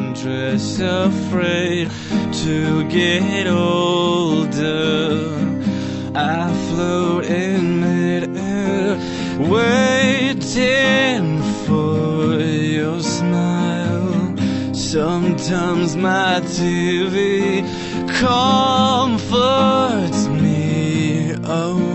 wondrous, afraid to get older. I float in mid-air, waiting for your smile. Sometimes my TV comforts me. Oh,